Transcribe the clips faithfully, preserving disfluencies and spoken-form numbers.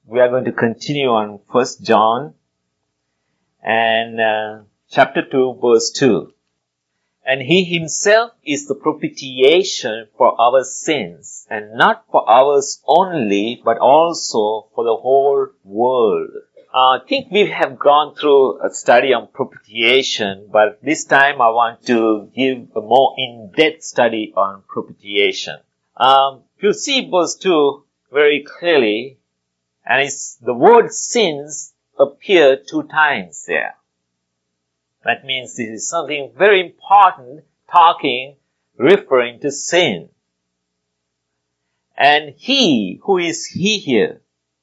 we are going to continue on First John and uh, chapter two, verse two. And he himself is the propitiation for our sins, and not for ours only, but also for the whole world. Uh, I think we have gone through a study on propitiation, but this time I want to give a more in-depth study on propitiation. Um, you see verse two very clearly, and it's, the word sins appear two times there. That means this is something very important, talking, referring to sin. And he, who is he here?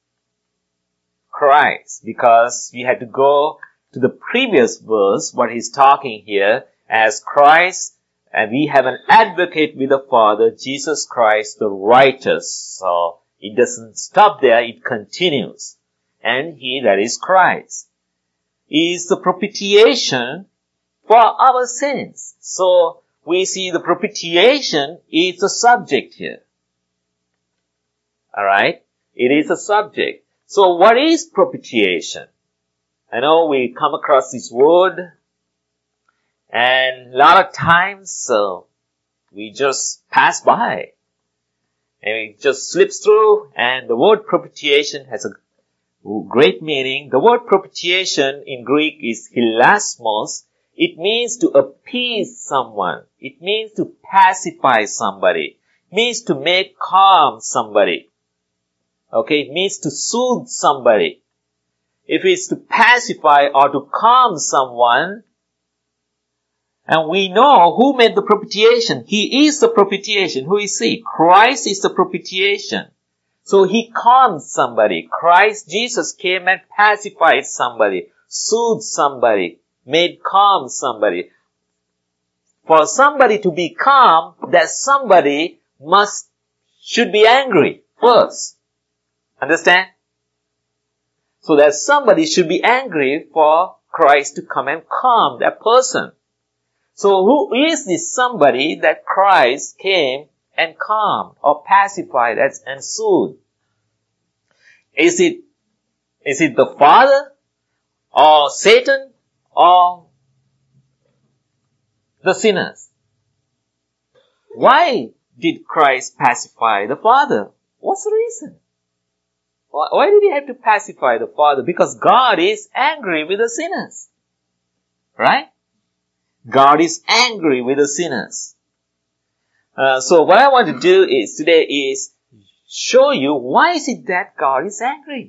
Christ, because we had to go to the previous verse, what he's talking here, as Christ, and we have an advocate with the Father, Jesus Christ, the righteous. So, it doesn't stop there, it continues. And he, that is Christ, is the propitiation for our sins. So, we see the propitiation is the subject here. Alright? It is a subject. So, what is propitiation? I know we come across this word, and a lot of times, uh, we just pass by. And it just slips through, and the word propitiation has a great meaning. The word propitiation in Greek is hilasmos. It means to appease someone. It means to pacify somebody. It means to make calm somebody. Okay, it means to soothe somebody. If it's to pacify or to calm someone, and we know who made the propitiation. He is the propitiation. Who is he? Christ is the propitiation. So he calms somebody. Christ Jesus came and pacified somebody, soothed somebody, made calm somebody. For somebody to be calm, that somebody must, should be angry first. Understand? So that somebody should be angry for Christ to come and calm that person. So who is this somebody that Christ came and calmed or pacified and soothed? Is it, is it the Father or Satan or the sinners? Why did Christ pacify the Father? What's the reason? Why did he have to pacify the Father? Because God is angry with the sinners. Right? God is angry with the sinners. Uh, so what I want to do is today is show you why is it that God is angry.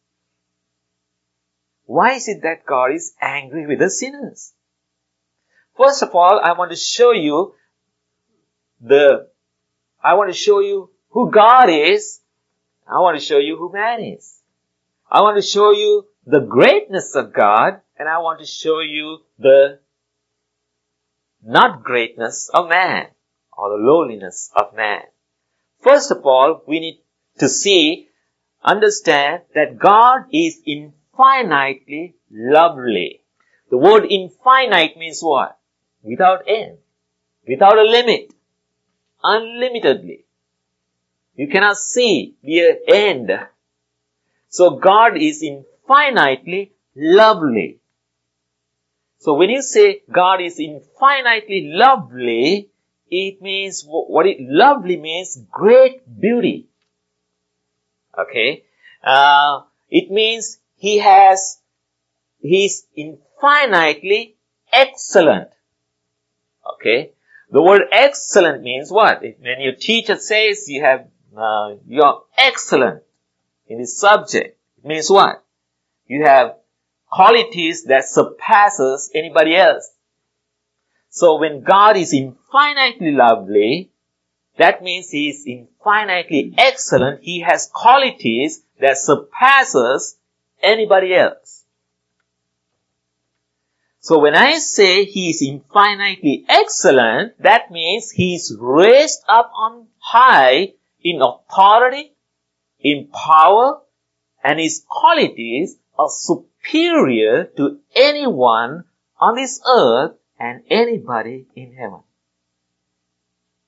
Why is it that God is angry with the sinners? First of all, I want to show you the, I want to show you who God is. I want to show you who man is. I want to show you the greatness of God, and I want to show you the not greatness of man, or the lowliness of man. First of all, we need to see, understand that God is infinitely lovely. The word infinite means what? Without end. Without a limit. Unlimitedly. You cannot see the end. So God is infinitely lovely. So when you say God is infinitely lovely, it means, what it lovely means, great beauty. Okay? Uh, it means He has, He's infinitely excellent. Okay? The word excellent means what? When your teacher says you have, uh, you're excellent in this subject, it means what? You have qualities that surpasses anybody else. So when God is infinitely lovely, that means He is infinitely excellent. He has qualities that surpasses anybody else. So when I say He is infinitely excellent, that means He is raised up on high in authority, in power, and His qualities are superior to anyone on this earth and anybody in heaven.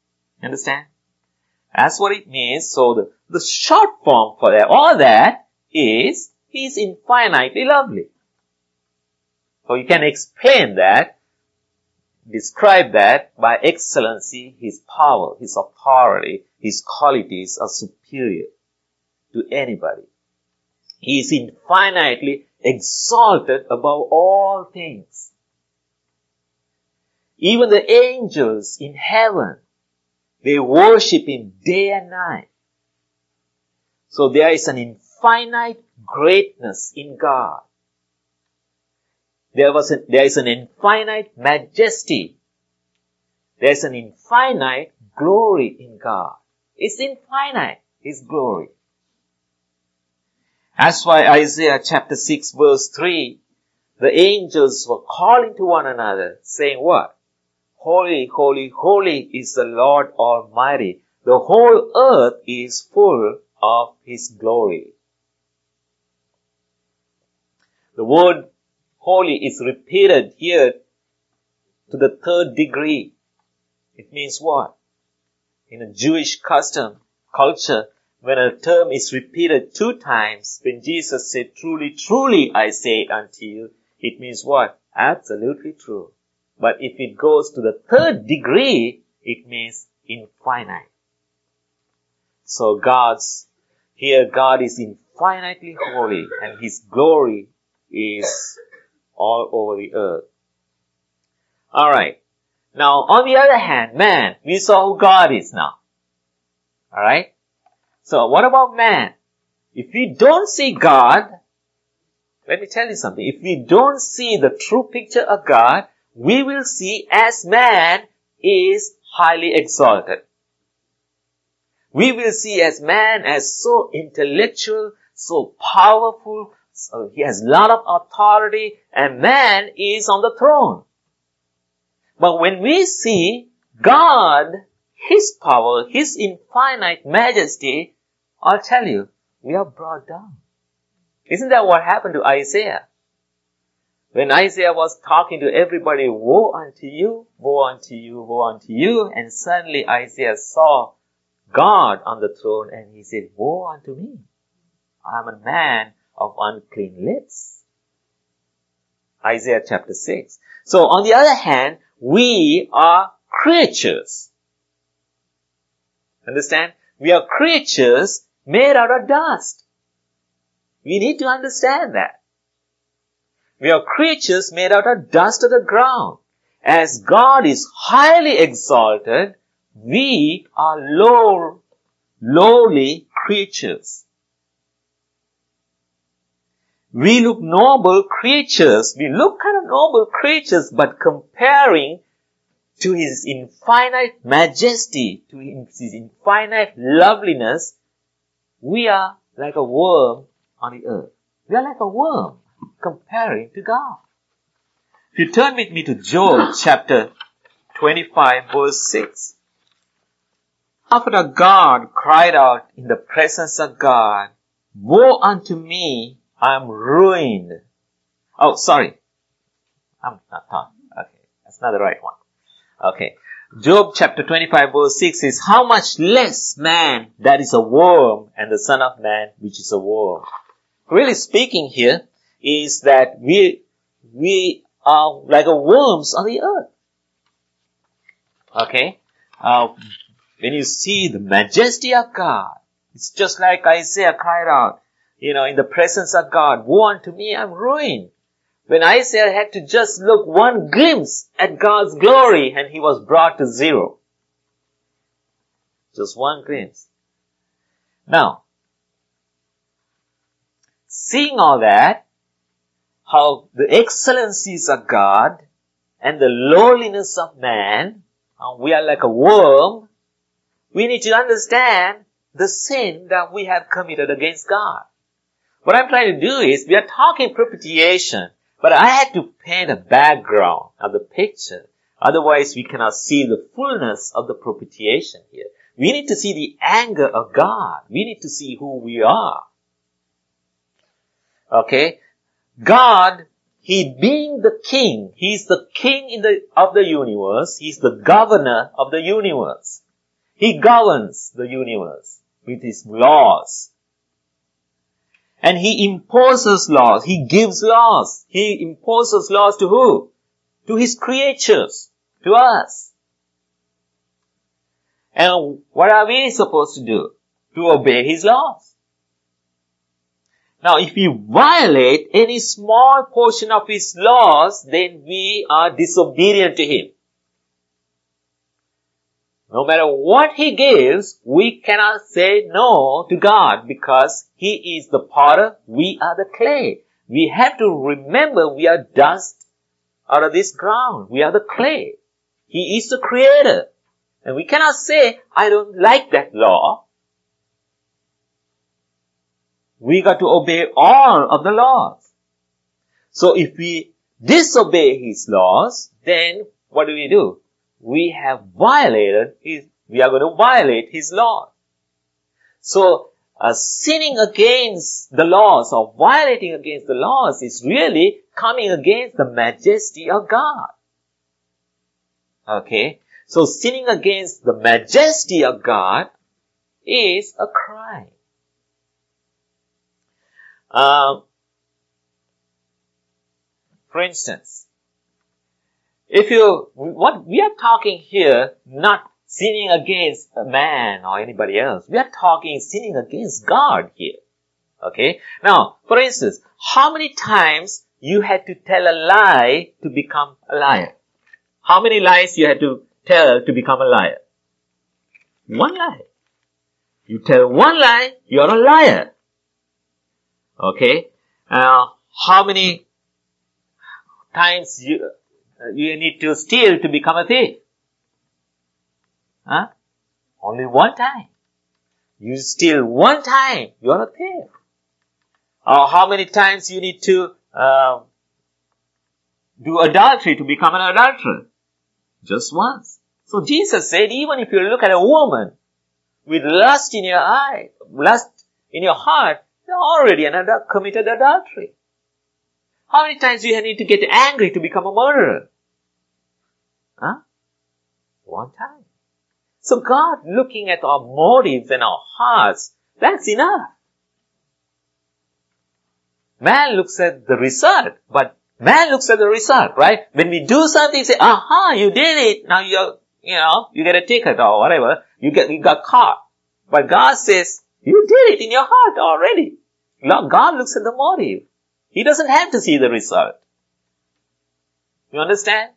Understand? That's what it means. So the, the short form for that, all that is He is infinitely lovely. So you can explain that, describe that by excellency, His power, His authority, His qualities are superior to anybody. He is infinitely exalted above all things. Even the angels in heaven, they worship Him day and night. So there is an infinite greatness in God. There was a, there is an infinite majesty. There is an infinite glory in God. It's infinite, His glory. That's why Isaiah chapter six verse three, the angels were calling to one another, saying what? Holy, holy, holy is the Lord Almighty. The whole earth is full of His glory. The word holy is repeated here to the third degree. It means what? In a Jewish custom, culture, when a term is repeated two times, when Jesus said, truly, truly I say it unto you, it means what? Absolutely true. But if it goes to the third degree, it means infinite. So God's, here God is infinitely holy and His glory is all over the earth. Alright. Now, on the other hand, man, we saw who God is now. Alright? So, what about man? If we don't see God, let me tell you something. If we don't see the true picture of God, we will see as man is highly exalted. We will see as man as so intellectual, so powerful, so he has a lot of authority, and man is on the throne. But when we see God, His power, His infinite majesty, I'll tell you, we are brought down. Isn't that what happened to Isaiah? When Isaiah was talking to everybody, woe unto you, woe unto you, woe unto you, and suddenly Isaiah saw God on the throne and he said, woe unto me. I am a man of unclean lips. Isaiah chapter six. So on the other hand, we are creatures. Understand? We are creatures made out of dust. We need to understand that. We are creatures made out of dust of the ground. As God is highly exalted, we are low, lowly creatures. We look noble creatures. We look kind of noble creatures, but comparing to His infinite majesty, to His infinite loveliness, we are like a worm on the earth. We are like a worm comparing to God. If you turn with me to Job chapter twenty-five verse six. After God cried out in the presence of God, woe unto me, I am ruined. Oh, sorry. I'm not thought. Okay. That's not the right one. Okay. Job chapter twenty-five verse six is, how much less man that is a worm and the son of man which is a worm. Really speaking here is that we, we are like a worms on the earth. Okay. Uh, when you see the majesty of God, it's just like Isaiah cried out, you know, in the presence of God, woe unto me, I'm ruined. When Isaiah had to just look one glimpse at God's glory and he was brought to zero. Just one glimpse. Now, seeing all that, how the excellencies of God and the lowliness of man, how we are like a worm, we need to understand the sin that we have committed against God. What I'm trying to do is, we are talking propitiation, but I had to paint a background of the picture. Otherwise, we cannot see the fullness of the propitiation here. We need to see the anger of God. We need to see who we are. Okay? God, He being the king, He's the king in the, of the universe. He's the governor of the universe. He governs the universe with His laws. And He imposes laws. He gives laws. He imposes laws to who? To His creatures. To us. And what are we supposed to do? To obey His laws. Now, if we violate any small portion of His laws, then we are disobedient to Him. No matter what He gives, we cannot say no to God because He is the potter, we are the clay. We have to remember we are dust out of this ground. We are the clay. He is the creator. And we cannot say, I don't like that law. We got to obey all of the laws. So if we disobey His laws, then what do we do? We have violated His, we are going to violate His laws. So, uh, sinning against the laws or violating against the laws is really coming against the majesty of God. Okay? So, sinning against the majesty of God is a crime. Um, for instance, if you, what we are talking here, not sinning against a man or anybody else. We are talking sinning against God here. Okay? Now, for instance, how many times you had to tell a lie to become a liar? How many lies you had to tell to become a liar? One lie. You tell one lie, you're a liar. Okay? Now, how many times you, you need to steal to become a thief? Huh? Only one time. You steal one time, you're a thief. Or how many times you need to uh, do adultery to become an adulterer? Just once. So Jesus said, even if you look at a woman with lust in your eye, lust in your heart, you're already an adult, committed adultery. How many times do you need to get angry to become a murderer? Huh? One time. So God looking at our motives and our hearts, that's enough. Man looks at the result, but man looks at the result, right? When we do something, say, aha, you did it. Now you're, you know, you get a ticket or whatever. You get, you got caught. But God says, you did it in your heart already. God looks at the motive. He doesn't have to see the result. You understand?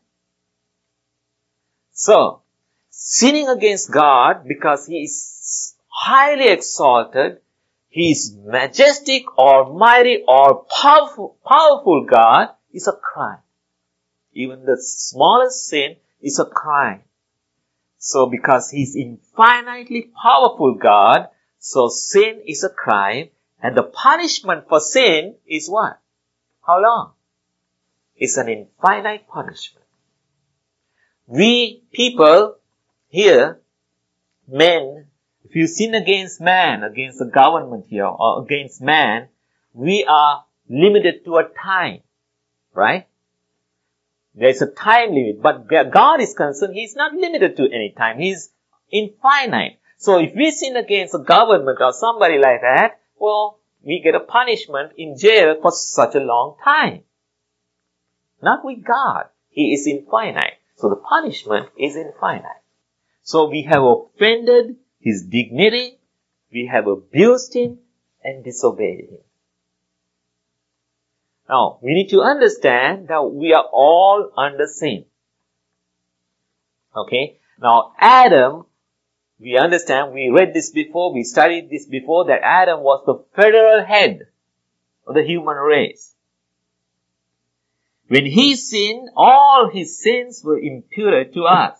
So, sinning against God because He is highly exalted, He is majestic, almighty, or powerful, powerful God is a crime. Even the smallest sin is a crime. So because He is infinitely powerful God, so sin is a crime, and the punishment for sin is what? How long? It's an infinite punishment. We people here, men, if you sin against man, against the government here, or against man, we are limited to a time, right? There's a time limit, but where God is concerned, He's not limited to any time. He's infinite. So if we sin against the government or somebody like that, well, we get a punishment in jail for such a long time. Not with God. He is infinite. So the punishment is infinite. So we have offended His dignity, we have abused Him, and disobeyed Him. Now, we need to understand that we are all under sin. Okay? Now, Adam, we understand, we read this before, we studied this before, that Adam was the federal head of the human race. When he sinned, all his sins were imputed to us.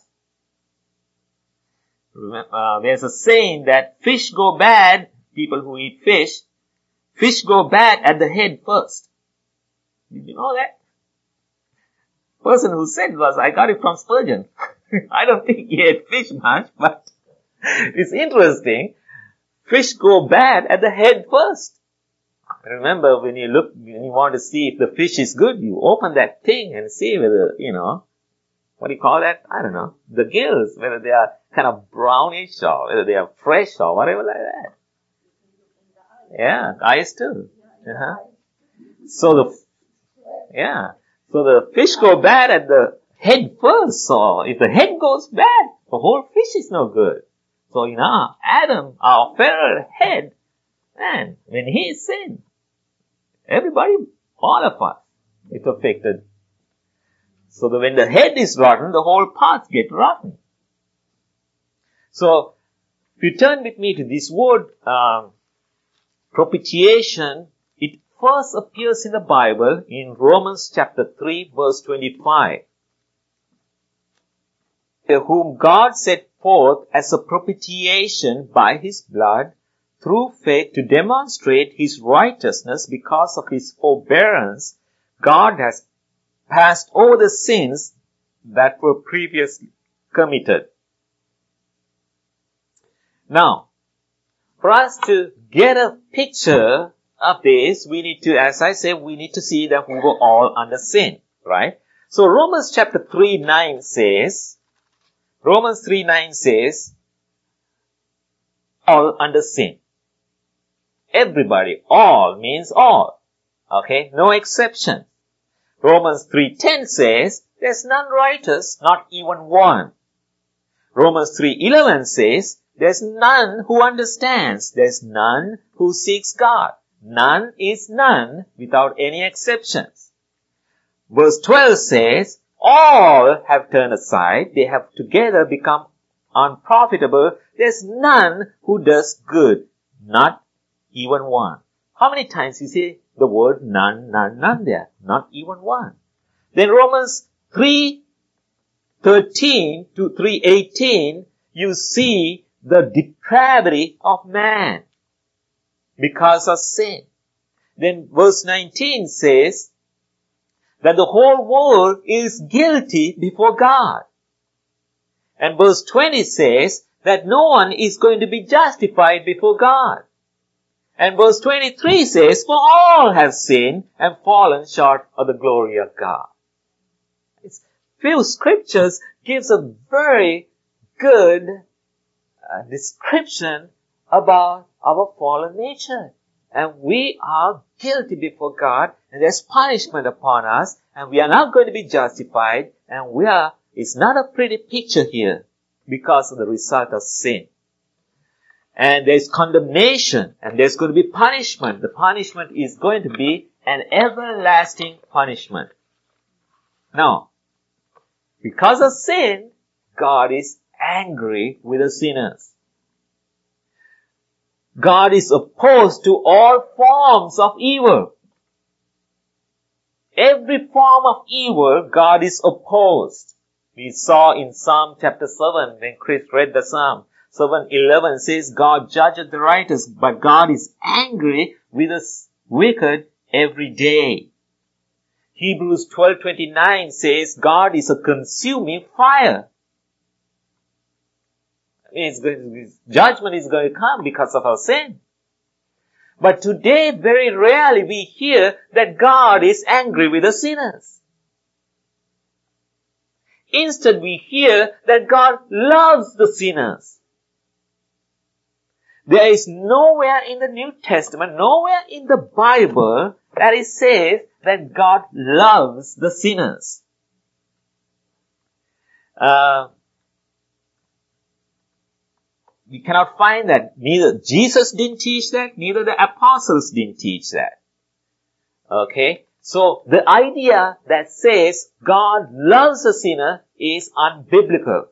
Uh, there's a saying that fish go bad, people who eat fish, fish go bad at the head first. Did you know that? Person who said was, I got it from Spurgeon. I don't think he ate fish much, but it's interesting. Fish go bad at the head first. Remember, when you look, when you want to see if the fish is good, you open that thing and see whether, you know, what do you call that? I don't know. The gills, whether they are kind of brownish or whether they are fresh or whatever like that. Yeah, eyes too. Uh-huh. So the, yeah. So the fish go bad at the head first. So if the head goes bad, the whole fish is no good. So, you know, Adam, our fellow head, man, when he sinned, everybody, all of us, it's affected. So that when the head is rotten, the whole parts get rotten. So, if you turn with me to this word, um, propitiation, it first appears in the Bible in Romans chapter three, verse twenty-five. Whom God set forth as a propitiation by his blood through faith to demonstrate his righteousness because of his forbearance, God has passed over the sins that were previously committed. Now, for us to get a picture of this, we need to, as I said, we need to see that we were all under sin, right? So Romans chapter three nine says, Romans three nine says, all under sin. Everybody, all means all. Okay, no exception. Romans three ten says, there's none righteous, not even one. Romans three eleven says, there's none who understands, there's none who seeks God. None is none without any exceptions. Verse twelve says, all have turned aside, they have together become unprofitable. There's none who does good, not even one. How many times you say the word none, none, none there? Not even one. Then Romans three thirteen to three eighteen, you see the depravity of man because of sin. Then verse nineteen says that the whole world is guilty before God. And verse twenty says that no one is going to be justified before God. And verse twenty-three says, for all have sinned and fallen short of the glory of God. It's, few scriptures gives a very good uh, description about our fallen nature. And we are guilty before God, and there's punishment upon us, and we are not going to be justified, and we are, it's not a pretty picture here because of the result of sin. And there's condemnation, and there's going to be punishment. The punishment is going to be an everlasting punishment. Now, because of sin, God is angry with the sinners. God is opposed to all forms of evil. Every form of evil, God is opposed. We saw in Psalm chapter seven, when Chris read the Psalm, seven eleven says, God judgeth the righteous, but God is angry with the wicked every day. Hebrews twelve twenty-nine says, God is a consuming fire. It's going to, judgment is going to come because of our sin. But today, very rarely we hear that God is angry with the sinners. Instead, we hear that God loves the sinners. There is nowhere in the New Testament, nowhere in the Bible that it says that God loves the sinners. Uh, we cannot find that. Neither Jesus didn't teach that, neither the apostles didn't teach that. Okay? So, the idea that says God loves a sinner is unbiblical.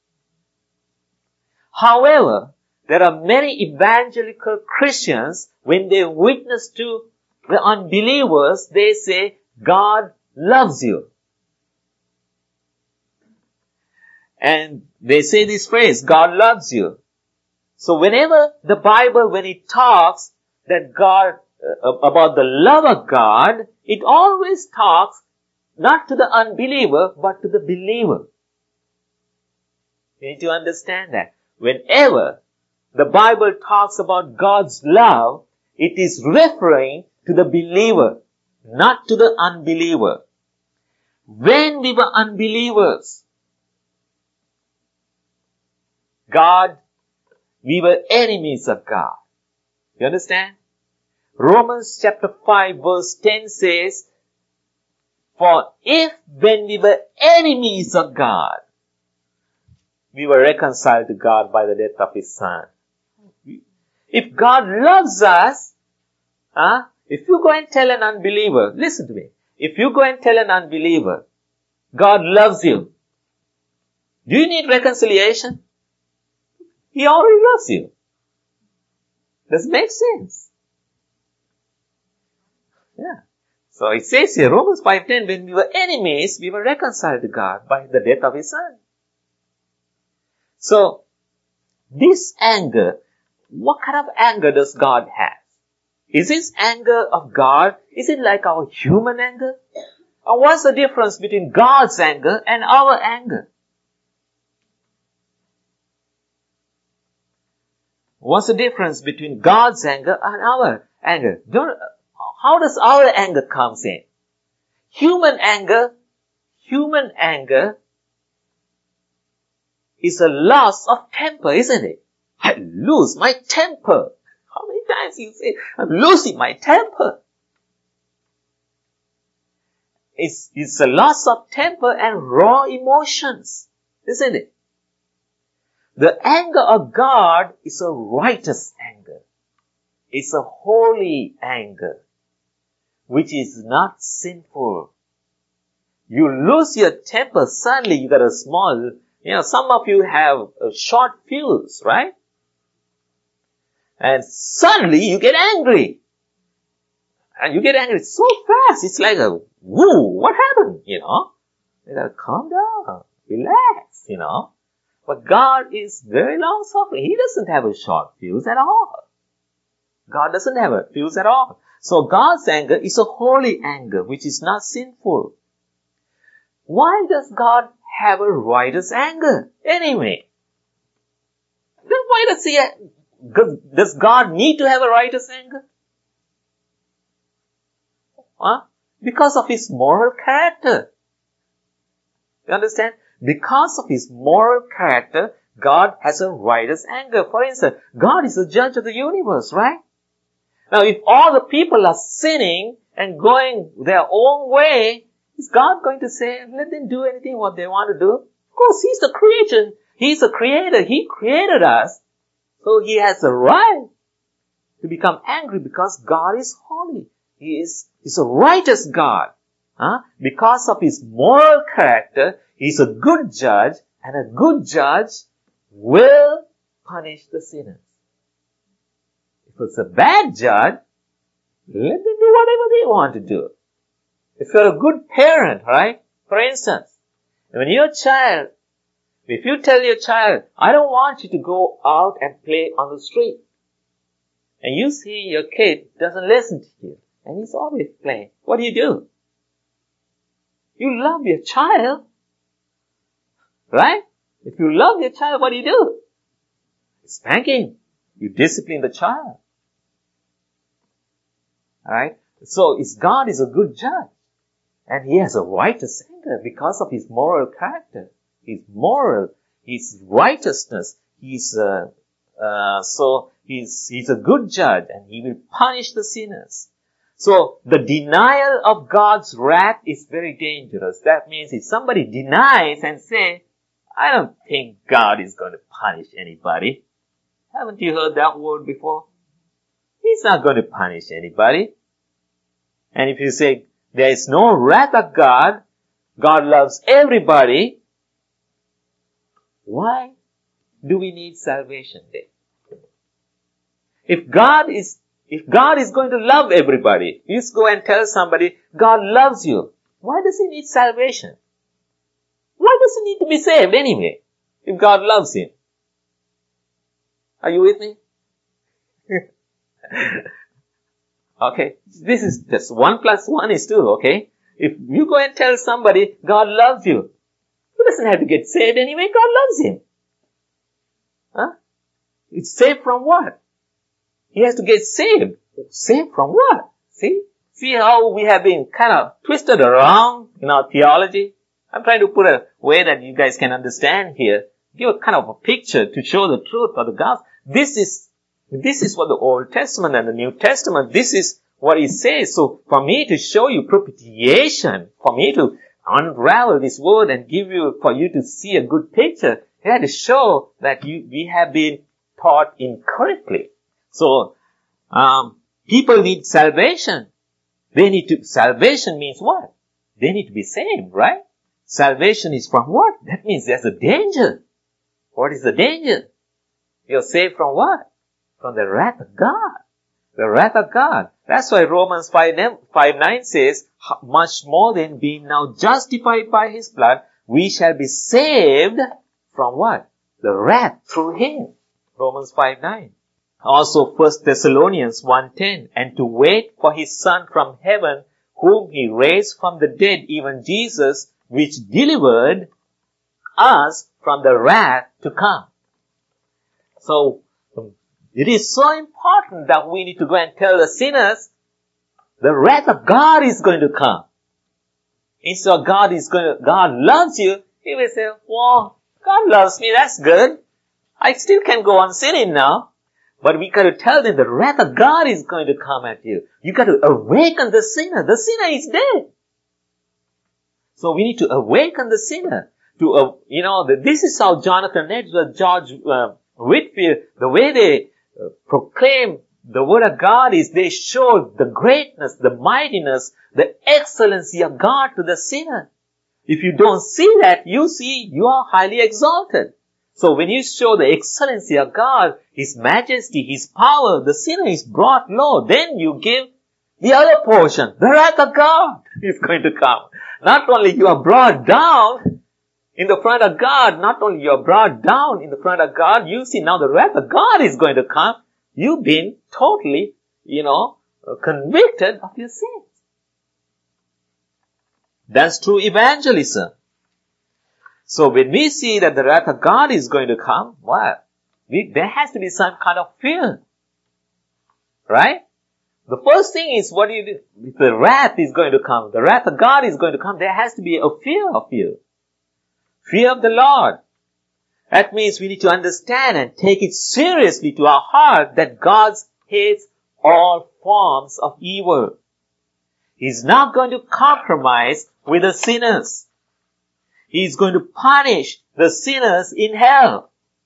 However, there are many evangelical Christians, when they witness to the unbelievers, they say, God loves you. And they say this phrase, God loves you. So whenever the Bible, when it talks that God, uh, about the love of God, it always talks not to the unbeliever, but to the believer. You need to understand that. Whenever the Bible talks about God's love, it is referring to the believer, not to the unbeliever. When we were unbelievers, God, we were enemies of God. You understand? Romans chapter five verse ten says, for if when we were enemies of God, we were reconciled to God by the death of His Son. If God loves us, huh, if you go and tell an unbeliever, listen to me, if you go and tell an unbeliever, God loves you, do you need reconciliation? He already loves you. Does it make sense? Yeah. So it says here, Romans five ten, when we were enemies, we were reconciled to God by the death of His Son. So, this anger, what kind of anger does God have? Is this anger of God, is it like our human anger? Or what's the difference between God's anger and our anger? What's the difference between God's anger and our anger? Don't, how does our anger come in? Human anger, human anger is a loss of temper, isn't it? I lose my temper. How many times you say, I'm losing my temper? It's, it's a loss of temper and raw emotions, isn't it? The anger of God is a righteous anger. It's a holy anger, which is not sinful. You lose your temper, suddenly you got a small, you know, some of you have a short fuse, right? And suddenly you get angry. And you get angry so fast, it's like a, woo, what happened, you know? You gotta calm down, relax, you know? But God is very long-suffering. He doesn't have a short fuse at all. God doesn't have a fuse at all. So God's anger is a holy anger, which is not sinful. Why does God have a righteous anger anyway? Then why does he have, does God need to have a righteous anger? Huh? Because of His moral character. You understand? Because of His moral character, God has a righteous anger. For instance, God is the judge of the universe, right? Now, if all the people are sinning and going their own way, is God going to say, let them do anything what they want to do? Of course, He's the creator. He's the creator. He created us. So He has a right to become angry because God is holy. He is, He's a righteous God. Huh? Because of His moral character, He's a good judge, and a good judge will punish the sinners. If it's a bad judge, let them do whatever they want to do. If you're a good parent, right? For instance, when you're a child, if you tell your child, I don't want you to go out and play on the street, and you see your kid doesn't listen to you, and he's always playing, what do you do? You love your child, right? If you love your child, what do you do? Spanking. You discipline the child. Alright? So, is God is a good judge. And He has a righteous anger because of His moral character. His moral, His righteousness. He's, uh, uh, so, He's, He's a good judge and He will punish the sinners. So, the denial of God's wrath is very dangerous. That means if somebody denies and say, I don't think God is going to punish anybody. Haven't you heard that word before? He's not going to punish anybody. And if you say, there is no wrath of God, God loves everybody, why do we need salvation then? If God is, if God is going to love everybody, you just go and tell somebody, God loves you. Why does He need salvation? Why does He need to be saved anyway, if God loves him? Are you with me? Okay, this is just one plus one is two, okay? If you go and tell somebody, God loves you, he doesn't have to get saved anyway, God loves him. Huh? It's saved from what? He has to get saved. Saved from what? See? See how we have been kind of twisted around in our theology? I'm trying to put a way that you guys can understand here. Give a kind of a picture to show the truth of the gospel. This is This is what the Old Testament and the New Testament, this is what it says. So for me to show you propitiation, for me to unravel this word and give you, for you to see a good picture, I had to show that you, we have been taught incorrectly. So, um, people need salvation. They need to, salvation means what? They need to be saved, right? Salvation is from what? That means there's a danger. What is the danger? You're saved from what? From the wrath of God. The wrath of God. That's why Romans five nine says, much more than being now justified by His blood, we shall be saved from what? The wrath through Him. Romans five nine. Also First Thessalonians one ten. And to wait for His Son from heaven, whom He raised from the dead, even Jesus, which delivered us from the wrath to come. So, it is so important that we need to go and tell the sinners, the wrath of God is going to come. Instead of God is going to, God loves you, He will say, well, God loves me, that's good. I still can go on sinning now. But we got to tell them the wrath of God is going to come at you. You got to awaken the sinner. The sinner is dead. So we need to awaken the sinner. To, uh, you know, the, this is how Jonathan Edwards, George uh, Whitefield, the way they uh, proclaim the word of God is they show the greatness, the mightiness, the excellency of God to the sinner. If you don't see that, you see you are highly exalted. So when you show the excellency of God, His majesty, His power, the sinner is brought low. Then you give the other portion. The wrath of God is going to come. Not only you are brought down in the front of God, not only you are brought down in the front of God, you see now the wrath of God is going to come. You've been totally, you know, convicted of your sins. That's true evangelism. So when we see that the wrath of God is going to come, well, we, there has to be some kind of fear. Right? The first thing is what do you do? If the wrath is going to come, the wrath of God is going to come, there has to be a fear of you. Fear of the Lord. That means we need to understand and take it seriously to our heart that God hates all forms of evil. He's not going to compromise with the sinners. He's going to punish the sinners in hell.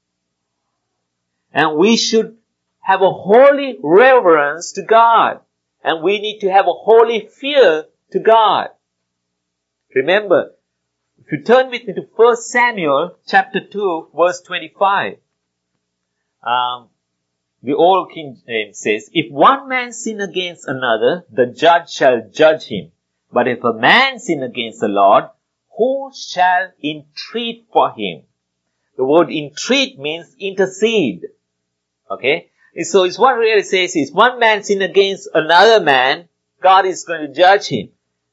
And we should have a holy reverence to God. And we need to have a holy fear to God. Remember, if you turn with me to First Samuel chapter two, verse twenty-five. Um, the old King James says, if one man sin against another, the judge shall judge him. But if a man sin against the Lord, who shall entreat for him? The word entreat means intercede. Okay? So it's what really says is, one man sin against another man, God is going to judge him.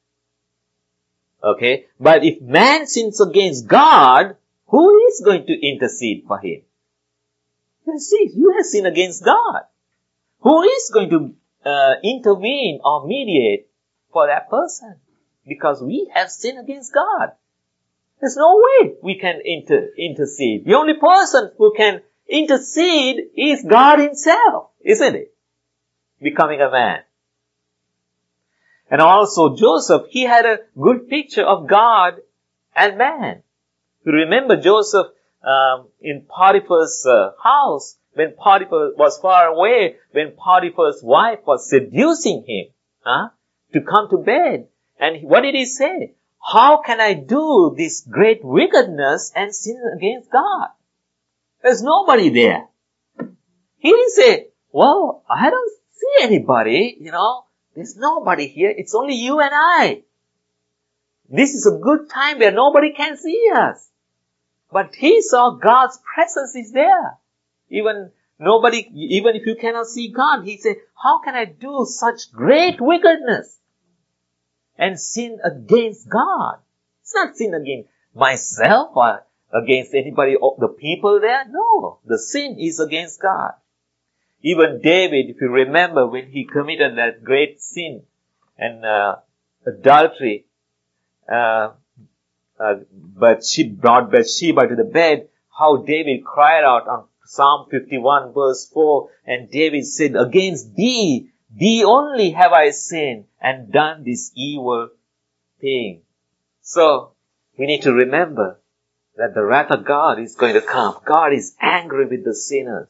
Okay? But if man sins against God, who is going to intercede for him? You see, you have sinned against God. Who is going to uh, intervene or mediate for that person? Because we have sinned against God. There's no way we can inter- intercede. The only person who can intercede is God Himself, isn't it? Becoming a man. And also Joseph, he had a good picture of God and man. You remember Joseph um, in Potiphar's uh, house, when Potiphar was far away, when Potiphar's wife was seducing him huh, to come to bed. And what did he say? How can I do this great wickedness and sin against God? There's nobody there. He didn't say, well, I don't see anybody, you know. There's nobody here. It's only you and I. This is a good time where nobody can see us. But he saw God's presence is there. Even nobody, even if you cannot see God, he said, how can I do such great wickedness and sin against God? It's not sin against myself or against anybody, the people there. No, the sin is against God. Even David, if you remember, when he committed that great sin and uh, adultery, uh, uh, but she brought Bathsheba to the bed, how David cried out on Psalm fifty-one verse four, and David said, against thee, thee only have I sinned and done this evil thing. So, we need to remember that the wrath of God is going to come. God is angry with the sinners.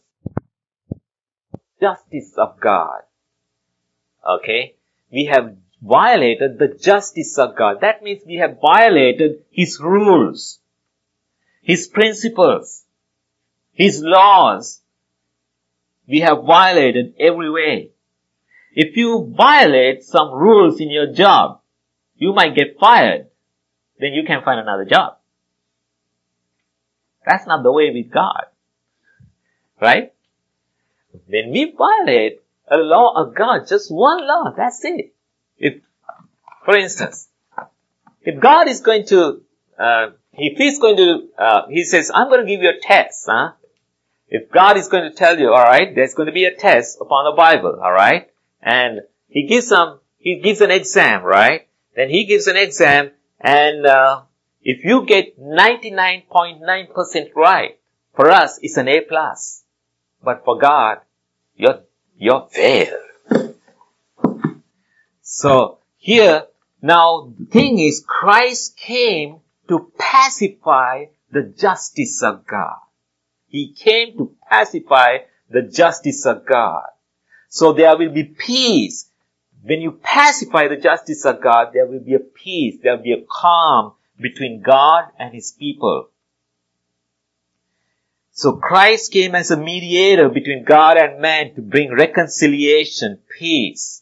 Justice of God. Okay? We have violated the justice of God. That means we have violated His rules, His principles, His laws. We have violated every way. If you violate some rules in your job, you might get fired. Then you can find another job. That's not the way with God. Right? When we violate a law of God, just one law, that's it. If, for instance, if God is going to, uh, if He's going to, uh, He says, I'm going to give you a test, huh? If God is going to tell you, alright, there's going to be a test upon the Bible, alright? And He gives some, He gives an exam, right? Then He gives an exam, and, uh, if you get ninety-nine point nine percent right, for us, it's an A plus. But for God, you're, you're failed. So, here, now, the thing is, Christ came to pacify the justice of God. He came to pacify the justice of God. So there will be peace. When you pacify the justice of God, there will be a peace, there will be a calm between God and His people. So Christ came as a mediator between God and man to bring reconciliation, peace.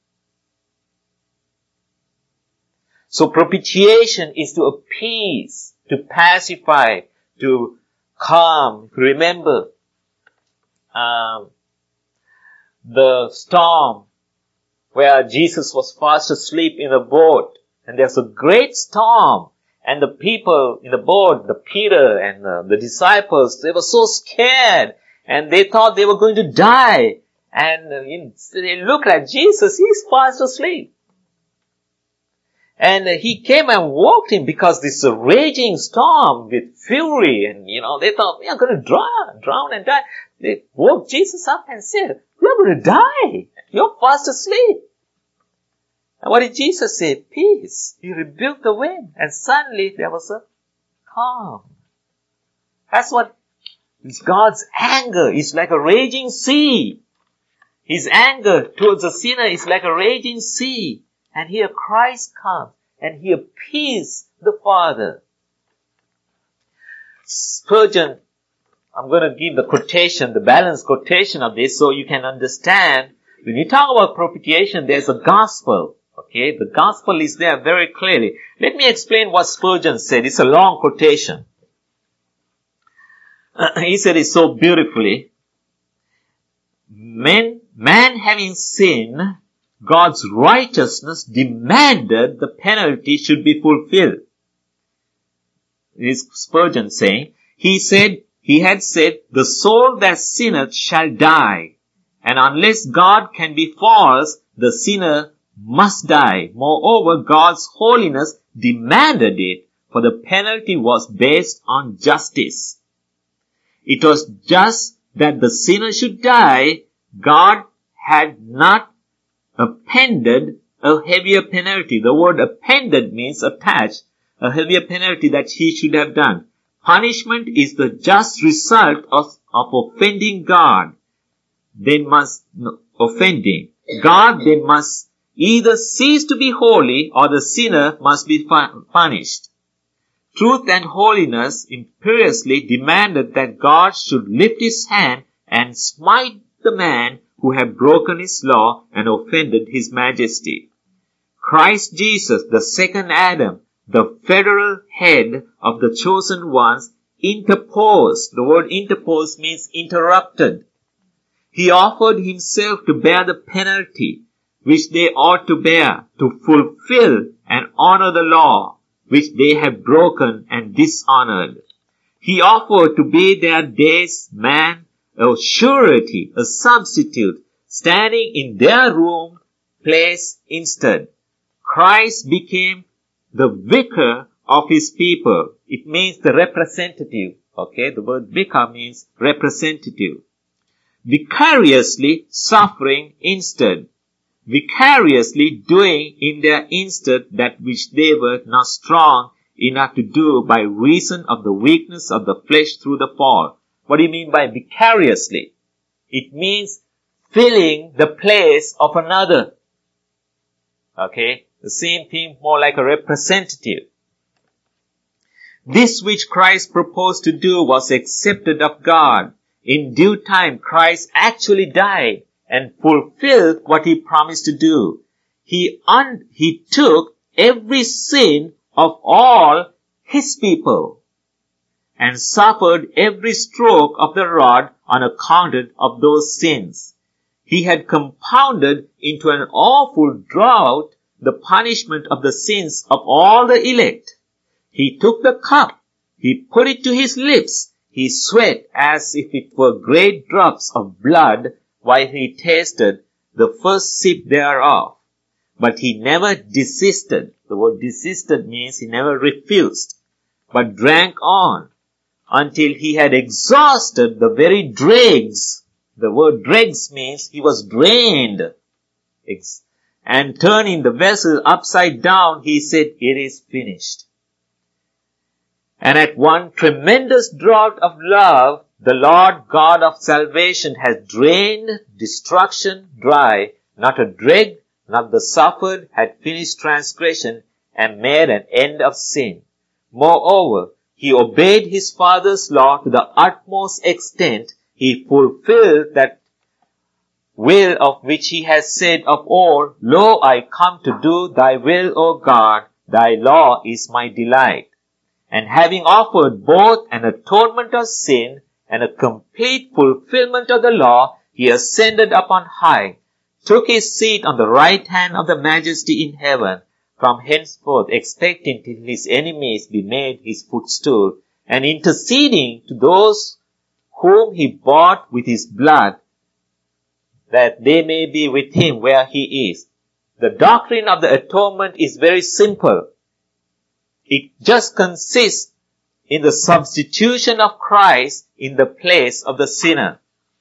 So propitiation is to appease, to pacify, to calm. Remember, um, the storm where Jesus was fast asleep in a boat, and there's a great storm, and the people in the boat, the Peter and the, the disciples, they were so scared, and they thought they were going to die, and uh, you know, they looked at Jesus, he's fast asleep. And uh, he came and woke him because this a raging storm with fury, and you know, they thought, we are going to drown, drown and die. They woke Jesus up and said, we are going to die. You're fast asleep. And what did Jesus say? Peace. He rebuked the wind, and suddenly there was a calm. That's what is God's anger. It's like a raging sea. His anger towards the sinner is like a raging sea. And here Christ comes and He appeased the Father. Spurgeon, I'm going to give the quotation, the balanced quotation of this so you can understand. When you talk about propitiation, there's a gospel. Okay, the gospel is there very clearly. Let me explain what Spurgeon said. It's a long quotation. Uh, he said it so beautifully. Man, man having sinned, God's righteousness demanded the penalty should be fulfilled. This is Spurgeon saying. He said, he had said, the soul that sinneth shall die. And unless God can be false, the sinner must die. Moreover, God's holiness demanded it, for the penalty was based on justice. It was just that the sinner should die. God had not appended a heavier penalty. The word appended means attached, a heavier penalty that He should have done. Punishment is the just result of, of offending God. Then must, no, offending God, then must either cease to be holy or the sinner must be punished. Truth and holiness imperiously demanded that God should lift His hand and smite the man who had broken His law and offended His majesty. Christ Jesus, the second Adam, the federal head of the chosen ones, interposed. The word interposed means interrupted. He offered Himself to bear the penalty which they ought to bear, to fulfill and honor the law which they have broken and dishonored. He offered to be their day's man, a surety, a substitute, standing in their room, place instead. Christ became the vicar of His people. It means the representative Okay, the word vicar means representative. Vicariously suffering instead. Vicariously doing in their instead that which they were not strong enough to do by reason of the weakness of the flesh through the fall. What do you mean by vicariously? It means filling the place of another. Okay, the same thing, more like a representative. This which Christ proposed to do was accepted of God. In due time, Christ actually died and fulfilled what he promised to do. He, un- he took every sin of all his people and suffered every stroke of the rod on account of those sins. He had compounded into an awful drought the punishment of the sins of all the elect. He took the cup, he put it to his lips, he sweat as if it were great drops of blood while he tasted the first sip thereof. But he never desisted. The word desisted means he never refused, but drank on until he had exhausted the very dregs. The word dregs means he was drained. And turning the vessel upside down, he said, "It is finished." And at one tremendous draught of love, the Lord God of salvation has drained destruction dry. Not a dreg, not the suffered, had finished transgression and made an end of sin. Moreover, he obeyed his Father's law to the utmost extent. He fulfilled that will of which he has said of old, "Lo, I come to do thy will, O God, thy law is my delight." And having offered both an atonement of sin and a complete fulfillment of the law, he ascended up on high, took his seat on the right hand of the Majesty in heaven, from henceforth expecting till his enemies be made his footstool, and interceding to those whom he bought with his blood, that they may be with him where he is. The doctrine of the atonement is very simple. It just consists in the substitution of Christ in the place of the sinner.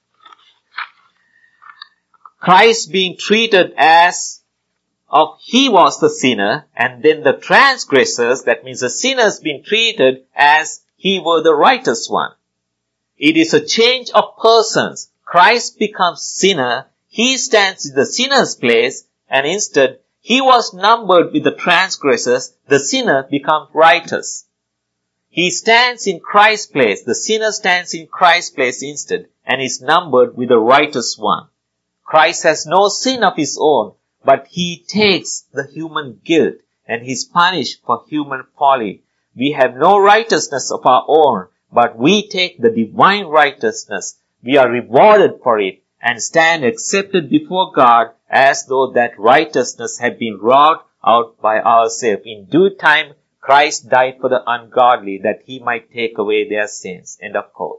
Christ being treated as of he was the sinner, and then the transgressors, that means the sinners, being treated as he were the righteous one. It is a change of persons. Christ becomes sinner, he stands in the sinner's place, and instead he was numbered with the transgressors, the sinner becomes righteous. He stands in Christ's place, the sinner stands in Christ's place instead, and is numbered with the righteous one. Christ has no sin of his own, but he takes the human guilt and he is punished for human folly. We have no righteousness of our own, but we take the divine righteousness. We are rewarded for it and stand accepted before God as though that righteousness had been wrought out by ourselves. In due time, Christ died for the ungodly that he might take away their sins. End of quote.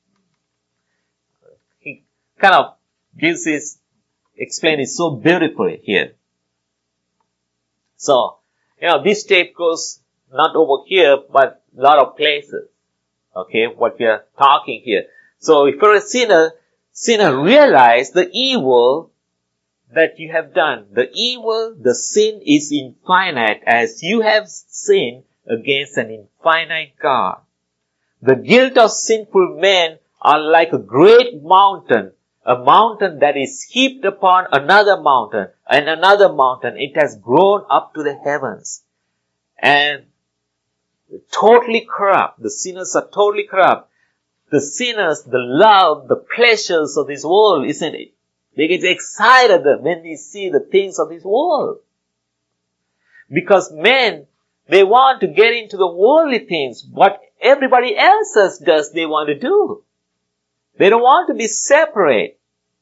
He kind of gives this, explain it so beautifully here. So, you know, this tape goes not over here, but a lot of places. Okay, what we are talking here. So if you're a sinner, sinner, realize the evil that you have done. The evil, the sin is infinite as you have sinned against an infinite God. The guilt of sinful men are like a great mountain, a mountain that is heaped upon another mountain and another mountain. It has grown up to the heavens and totally corrupt. The sinners are totally corrupt. The sinners, the love, the pleasures of this world, isn't it? They get excited when they see the things of this world. Because men, they want to get into the worldly things. What everybody else does, they want to do. They don't want to be separate.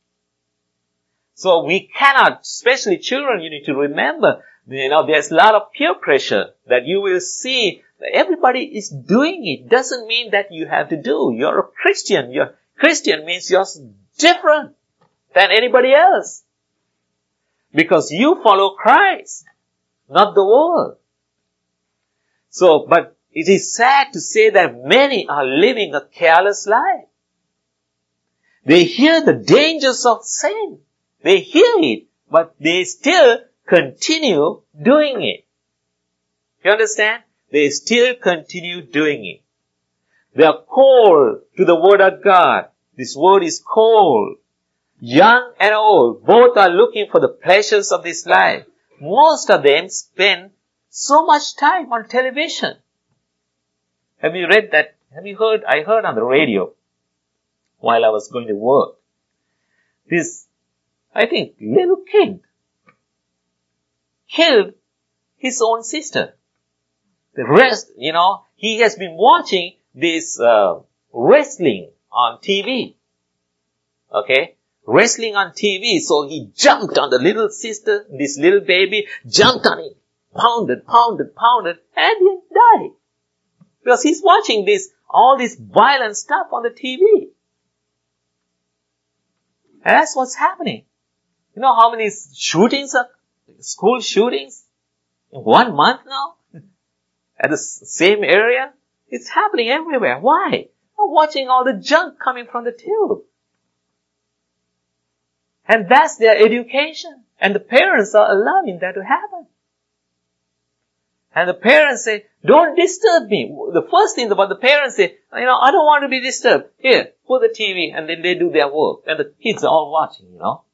So we cannot, especially children, you need to remember, you know, there's a lot of peer pressure that you will see. Everybody is doing it. Doesn't mean that you have to do. You're a Christian. You're Christian means you're different than anybody else. Because you follow Christ, not the world. So, but it is sad to say that many are living a careless life. They hear the dangers of sin. They hear it, but they still continue doing it. You understand? They still continue doing it. They are cold to the word of God. This word is cold. Young and old, both are looking for the pleasures of this life. Most of them spend so much time on television. Have you read that? Have you heard? I heard on the radio while I was going to work. This, I think, little kid killed his own sister. The rest, you know, he has been watching this uh, wrestling on T V. Okay? Wrestling on T V. So he jumped on the little sister, this little baby, jumped on it, pounded, pounded, pounded, and he died. Because he's watching this, all this violent stuff on the T V. And that's what's happening. You know how many shootings are, school shootings in one month now? At the same area? It's happening everywhere. Why? I'm watching all the junk coming from the tube. And that's their education. And the parents are allowing that to happen. And the parents say, don't disturb me. The first thing about the parents say, you know, I don't want to be disturbed. Here, put the T V, and then they do their work. And the kids are all watching, you know.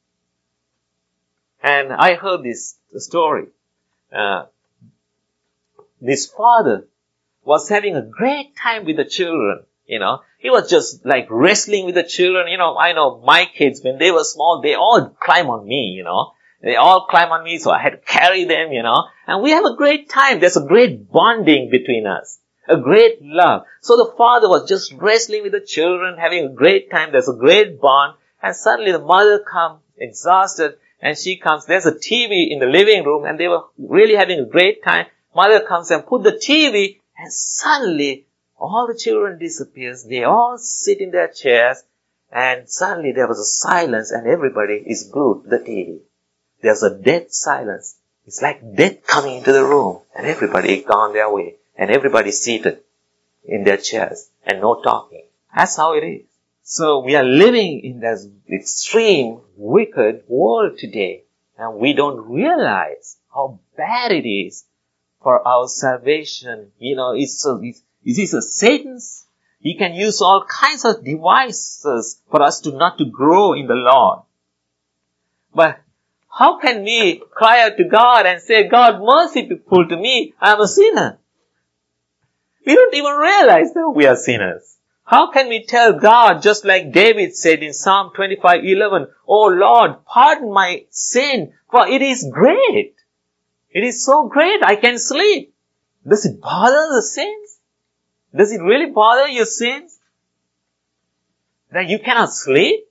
And I heard this story. Uh, this father was having a great time with the children, you know. He was just like wrestling with the children. You know, I know my kids, when they were small, they all climb on me, you know. They all climb on me, so I had to carry them, you know. And we have a great time. There's a great bonding between us. A great love. So the father was just wrestling with the children, having a great time. There's a great bond. And suddenly the mother comes, exhausted, and she comes. There's a T V in the living room, and they were really having a great time. Mother comes and put the T V, and suddenly all the children disappears. They all sit in their chairs, and suddenly there was a silence, and everybody is glued to the T V. There's a dead silence. It's like death coming into the room, and everybody gone their way, and everybody seated in their chairs, and no talking. That's how it is. So we are living in this extreme, wicked world today, and we don't realize how bad it is for our salvation. You know, it's a, it's, it's a Satan's. He can use all kinds of devices for us to not to grow in the Lord. But how can we cry out to God and say, God, merciful to me, I am a sinner? We don't even realize that we are sinners. How can we tell God, just like David said in Psalm twenty-five eleven, oh Lord, pardon my sin, for it is great. It is so great, I can sleep. Does it bother the sins? Does it really bother your sins? That you cannot sleep?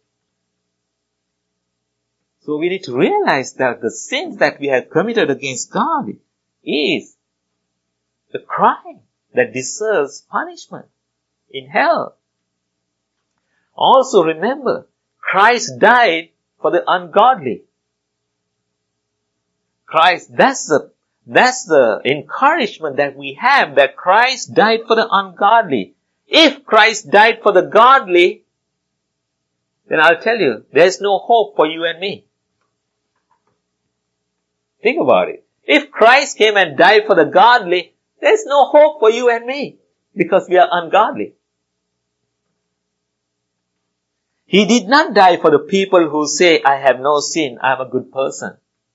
So we need to realize that the sins that we have committed against God is a crime that deserves punishment in hell. Also remember, Christ died for the ungodly. Christ, that's the, that's the encouragement that we have, that Christ died for the ungodly. If Christ died for the godly, then I'll tell you, there's no hope for you and me. Think about it. If Christ came and died for the godly, there's no hope for you and me, because we are ungodly. He did not die for the people who say, I have no sin, I am a good person.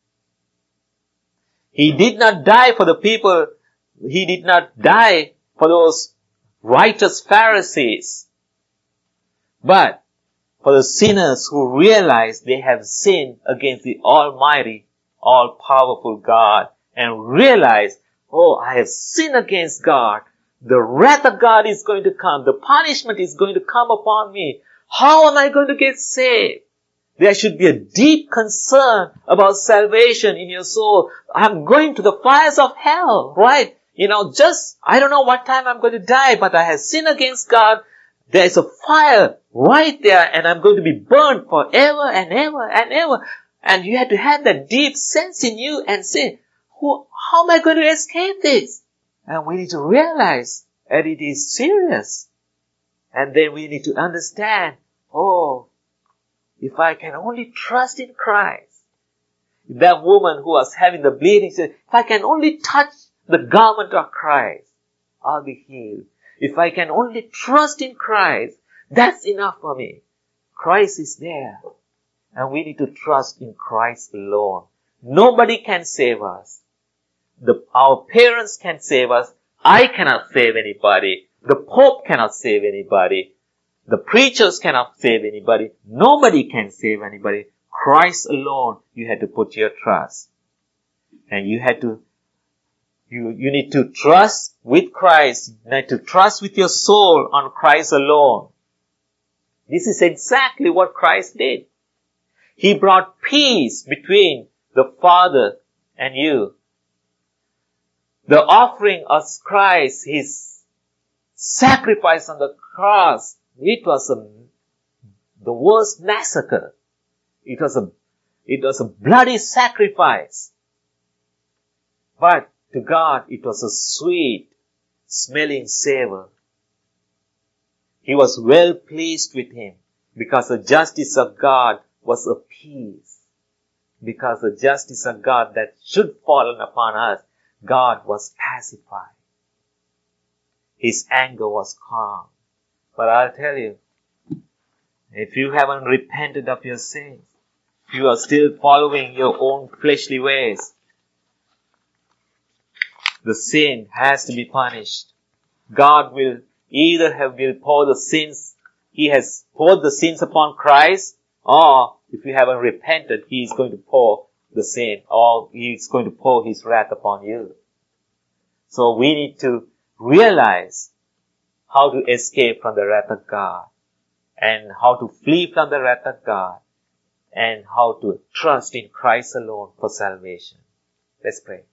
He did not die for the people, he did not die for those righteous Pharisees, but for the sinners who realize they have sinned against the Almighty, all-powerful God, and realize, oh, I have sinned against God. The wrath of God is going to come. The punishment is going to come upon me. How am I going to get saved? There should be a deep concern about salvation in your soul. I'm going to the fires of hell, right? You know, just, I don't know what time I'm going to die, but I have sinned against God. There is a fire right there, and I'm going to be burned forever and ever and ever. And you have to have that deep sense in you and say, Who, how am I going to escape this? And we need to realize that it is serious. And then we need to understand, oh, if I can only trust in Christ. That woman who was having the bleeding said, if I can only touch the garment of Christ, I'll be healed. If I can only trust in Christ, that's enough for me. Christ is there. And we need to trust in Christ alone. Nobody can save us. The, our parents can save us. I cannot save anybody. The Pope cannot save anybody. The preachers cannot save anybody. Nobody can save anybody. Christ alone, you had to put your trust. And you had to, you, you need to trust with Christ. You need to trust with your soul on Christ alone. This is exactly what Christ did. He brought peace between the Father and you. The offering of Christ, His sacrifice on the cross, it was a, the worst massacre. It was a, it was a bloody sacrifice. But to God, it was a sweet smelling savor. He was well pleased with Him because the justice of God was a peace. Because the justice of God that should fall upon us, God was pacified. His anger was calm. But I'll tell you, if you haven't repented of your sins, if you are still following your own fleshly ways, the sin has to be punished. God will either have will pour the sins, He has poured the sins upon Christ, or if you haven't repented, He is going to pour the sin, or He is going to pour His wrath upon you. So we need to realize how to escape from the wrath of God, and how to flee from the wrath of God, and how to trust in Christ alone for salvation. Let's pray.